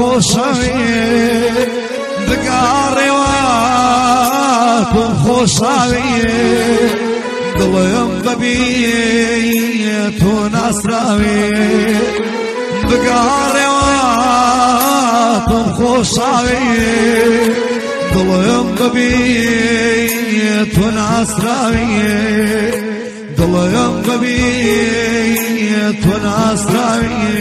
خوشاوي بقاري واتم خوشاوي دڵم بەبیێت و ناسراوێ بگاڕێواتم خۆشاوێ دڵم بەبیێت و ناسراوێ دڵم بەبیێت و ناسراوێ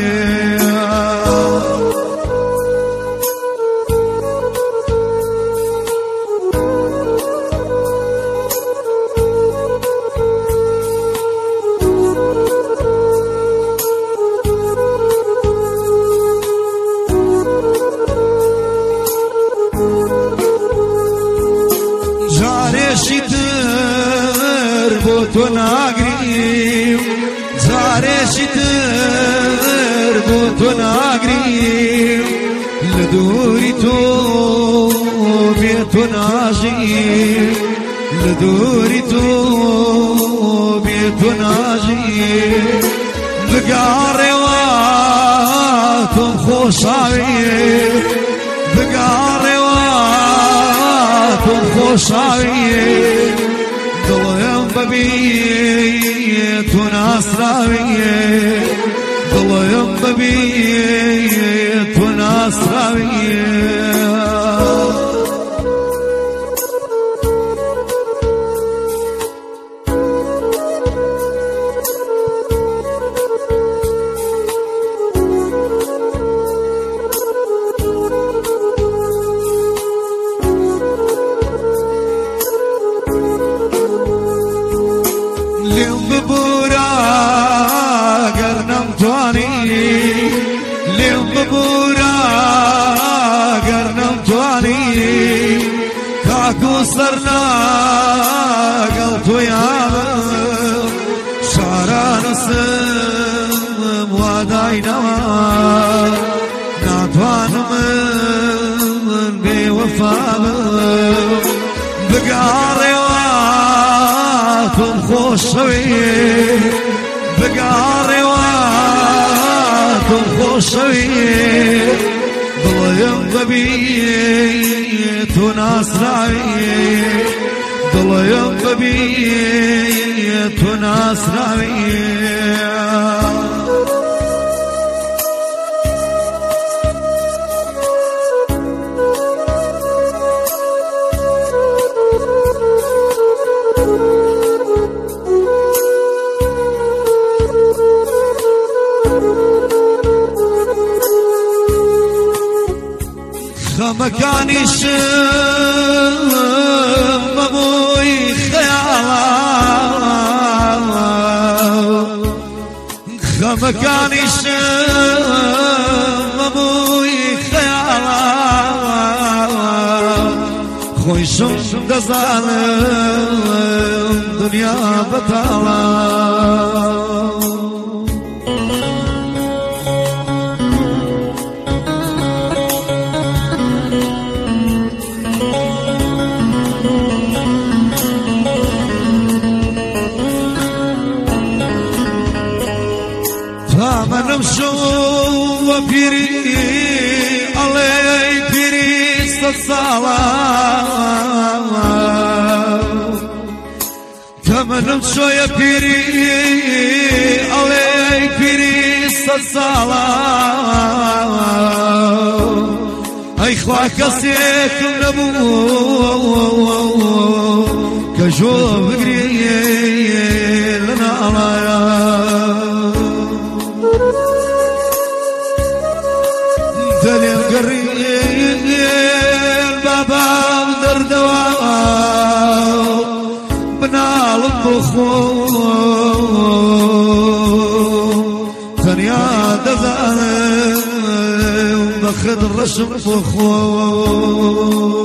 شتر بوتو ناگریم زاره شتر بوتو ناگریم لدوری تو بیتو ناجیم لدوری تو بیتو ناجیم بگاره واتم خوشاوی بگاره واتم خوشاوی دڵم بەبیێت و ناسراویێ دڵم بەبیێت و ناسراویێ لێم ببوورە گەر نەمتوانی کاکو سەر لەگەڵ تۆیانم شارانەسم واداینەوە ناتوانم من بێوەفا بم بگاڕێواتم خۆشەوێ بگاڕێواتم خۆشەوێ دڵم بەبیێت و ناسراوێ دڵم بەبیێت و ناسراوێ خەمەکانیشم مەبووی خەیاڵە خەمەکانیشم مەبووی خەیاڵە خۆیشم دەزانم دنیا بەتاڵە منم شو وبيري علي بيري صلاة تمنم شو يا بيري علي بيري صلاة اي خواك سيكم نبو كجو بقري لنا على دليل قريب بابا دردوا بنال بخو ثانية دزان بخد رشم بخو